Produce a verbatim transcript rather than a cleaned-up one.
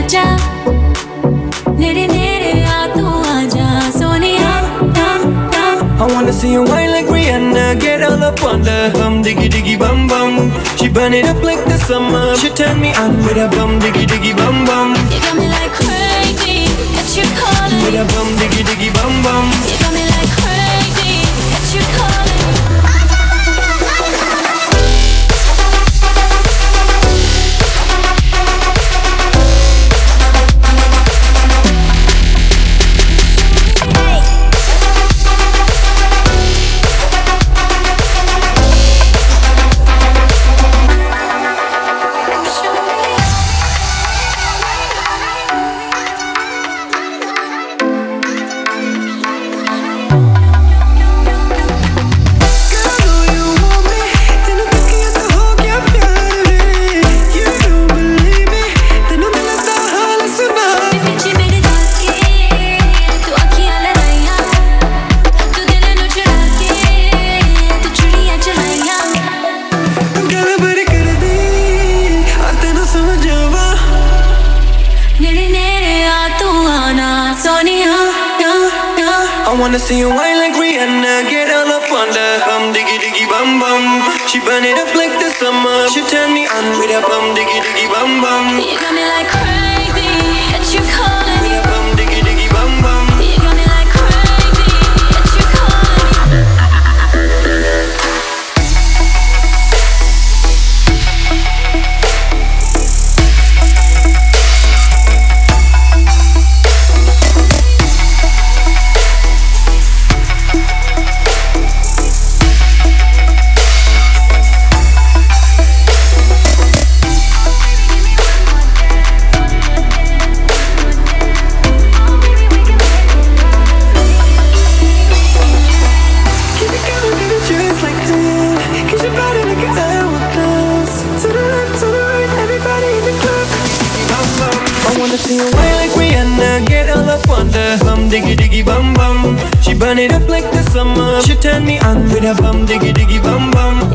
आजा नेरे नेरे आ तू आजा Sonia I wanna see you whine like Rihanna, get all up on the hum, diggy diggy bum bum. She burn it up like the summer. She turn me on with a bum, diggy diggy bum bum. You got me like crazy, get you calling. With a bum, diggy diggy bum bum. You got me like crazy, get you calling. I wanna see you whine like Rihanna, get all up on the hum, diggy diggy bum bum. She burn it up like the summer. She turn me on with a bum, diggy diggy bum bum. You got me like crazy, get you calling. With a bum, diggy diggy bum bum. You got me like crazy, get you calling. I wanna see you whine like Rihanna, get all up on the hum, diggy diggy bum bum. She burn it up like the summer. She turn me on with a bum, diggy diggy bum bum.